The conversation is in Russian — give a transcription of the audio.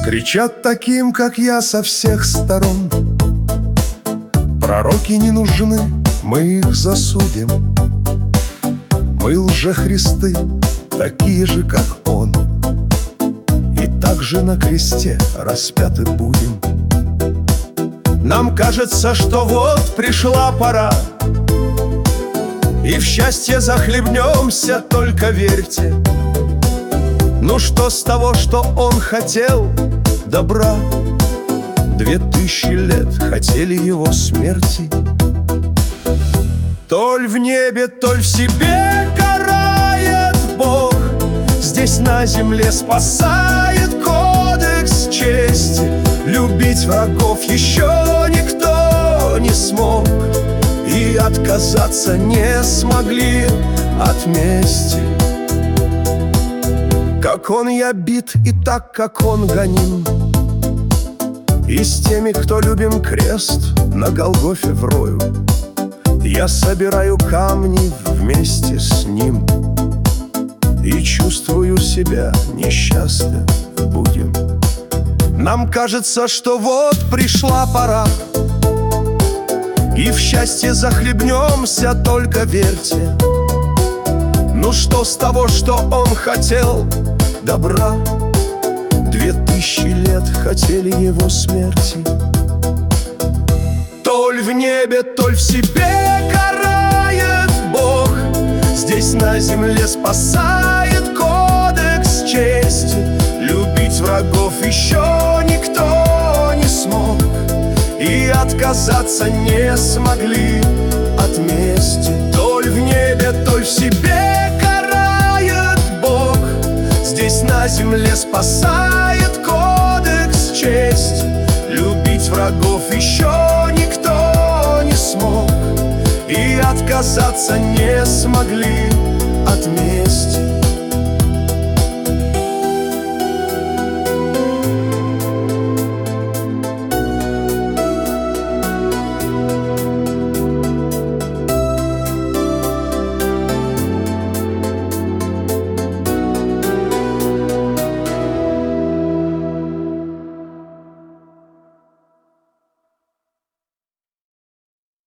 Кричат таким, как я, со всех сторон: пророки не нужны, мы их засудим. Мы лжехристы, такие же, как он, и также на кресте распяты будем. Нам кажется, что вот пришла пора, и в счастье захлебнемся, только верьте. Ну что с того, что он хотел добра? 2000 лет хотели его смерти. Толь в небе, толь в себе карает Бог, здесь на земле спасает кодекс чести. Любить врагов еще никто не смог, и отказаться не смогли от мести. Как он я бит, и так, как он гоним, и с теми, кто любим крест на Голгофе врою. Я собираю камни вместе с ним и чувствую себя несчастным будем. Нам кажется, что вот пришла пора, и в счастье захлебнемся, только верьте. Ну что с того, что он хотел добра? 2000 лет хотели его смерти. Толь в небе, толь в себе карает Бог, здесь на земле спасает кодекс чести. Любить врагов еще никто не смог, и отказаться не смогли от мести. Толь в небе, толь в себе карает Бог, здесь на земле спасает кодекс чести. Любить врагов еще никто не смог, и отказаться не смогли